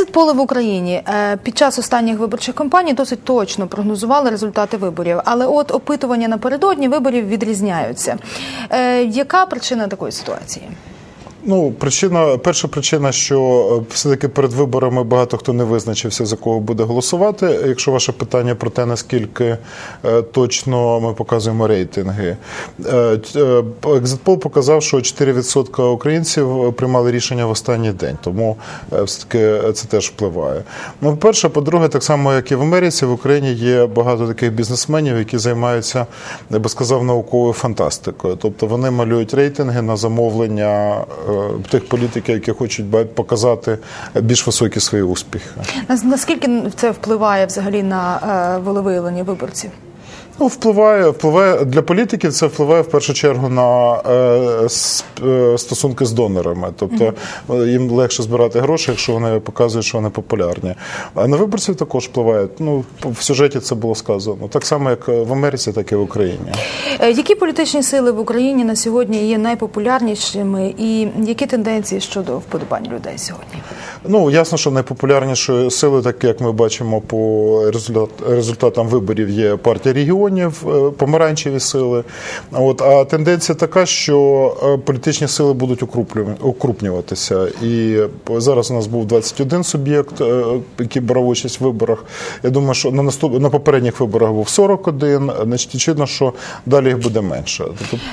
Екзит-поли в Україні під час останніх виборчих кампаній досить точно прогнозували результати виборів, але от опитування напередодні виборів відрізняються. Яка причина такої ситуації? Перша причина, що все-таки перед виборами багато хто не визначився, за кого буде голосувати. Якщо ваше питання про те, наскільки точно ми показуємо рейтинги. Екзит-пол показав, що 4% українців приймали рішення в останній день, тому все-таки це теж впливає. По-перше, по-друге, так само, як і в Америці, в Україні є багато таких бізнесменів, які займаються, я би сказав, науковою фантастикою. Тобто вони малюють рейтинги на замовлення тих політиків, які хочуть показати більш високі свої успіхи. Наскільки це впливає взагалі на волевиявлення виборців? Впливає. Для політиків це впливає в першу чергу на стосунки з донорами. Тобто їм легше збирати гроші, якщо вони показують, що вони популярні. А на виборців також впливає. В сюжеті це було сказано. Так само, як в Америці, так і в Україні. Які політичні сили в Україні на сьогодні є найпопулярнішими і які тенденції щодо вподобань людей сьогодні? Ясно, що найпопулярнішою силою, так як ми бачимо по результатам виборів, є партія регіонів, помаранчеві сили. А тенденція така, що політичні сили будуть укрупнюватися. І зараз у нас був 21 суб'єкт, який брав участь в виборах. Я думаю, що на попередніх виборах був 41, значить, очевидно, що далі їх буде менше.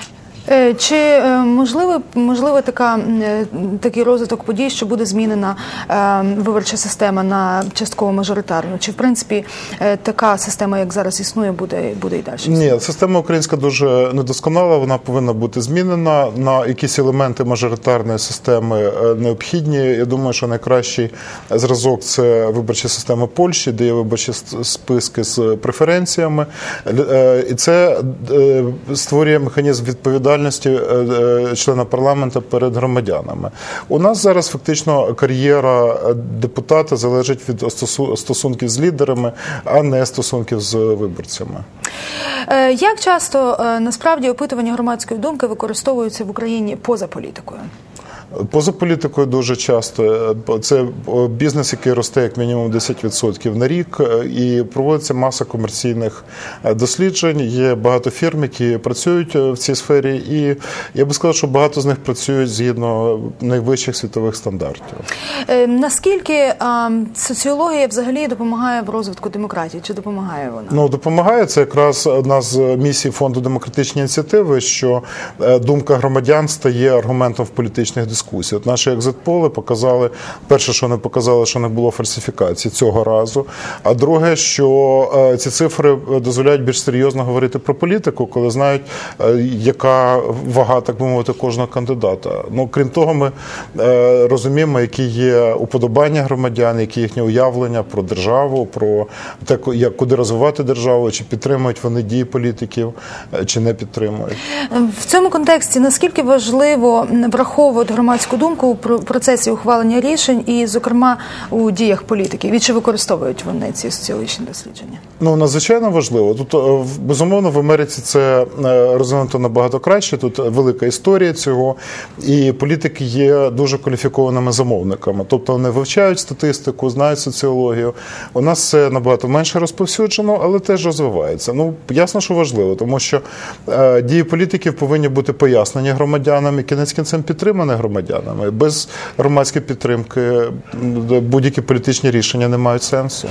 Чи можливо такий розвиток подій, що буде змінена виборча система на частково мажоритарну? Чи, в принципі, така система, як зараз існує, буде і далі? Ні, система українська дуже недосконала, вона повинна бути змінена. На якісь елементи мажоритарної системи необхідні. Я думаю, що найкращий зразок – це виборча система Польщі, де є виборчі списки з преференціями. І це створює механізм відповідальності члена парламенту перед громадянами. У нас зараз фактично кар'єра депутата залежить від стосунків з лідерами, а не стосунків з виборцями. Як часто насправді опитування громадської думки використовуються в Україні поза політикою? Поза політикою дуже часто. Це бізнес, який росте як мінімум 10% на рік, і проводиться маса комерційних досліджень. Є багато фірм, які працюють в цій сфері, і я би сказав, що багато з них працюють згідно найвищих світових стандартів. Наскільки соціологія взагалі допомагає в розвитку демократії? Чи допомагає вона? Допомагає. Це якраз одна з місій Фонду демократичної ініціативи, що думка громадян стає аргументом в політичних дискусіях. Наші екзит-поли показали, перше, що вони показали, що не було фальсифікації цього разу, а друге, що ці цифри дозволяють більш серйозно говорити про політику, коли знають, яка вага, так би мовити, кожного кандидата. Крім того, ми розуміємо, які є уподобання громадян, які їхні уявлення про державу, про те, куди розвивати державу, чи підтримують вони дії політиків, чи не підтримують. В цьому контексті наскільки важливо враховувати громадську думку у процесі ухвалення рішень і, зокрема, у діях політиків? І чи використовують вони ці соціологічні дослідження? Надзвичайно важливо. Тут, безумовно, в Америці це розвинуто набагато краще. Тут велика історія цього. І політики є дуже кваліфікованими замовниками. Тобто вони вивчають статистику, знають соціологію. У нас це набагато менше розповсюджено, але теж розвивається. Ясно, що важливо, тому що дії політиків повинні бути пояснені громадянам і кінець кінцем підтримані громадянами. Без громадської підтримки будь-які політичні рішення не мають сенсу.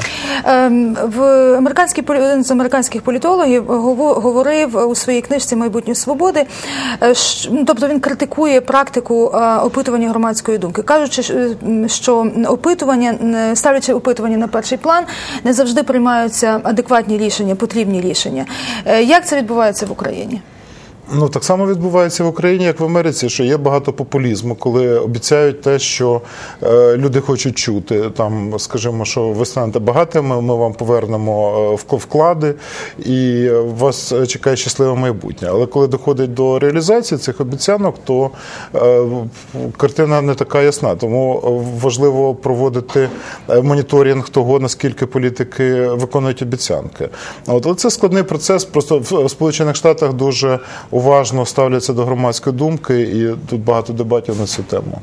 Один з американських політологів говорив у своїй книжці «Майбутнє свободи», тобто він критикує практику опитування громадської думки, кажучи, що ставлячи опитування на перший план, не завжди приймаються адекватні рішення, потрібні рішення. Як це відбувається в Україні? Так само відбувається в Україні, як в Америці, що є багато популізму, коли обіцяють те, що люди хочуть чути. Скажімо, що ви станете багатими, ми вам повернемо вклади, і вас чекає щасливе майбутнє. Але коли доходить до реалізації цих обіцянок, то картина не така ясна. Тому важливо проводити моніторинг того, наскільки політики виконують обіцянки. Але це складний процес, просто в Сполучених Штатах дуже уважно ставляться до громадської думки, і тут багато дебатів на цю тему.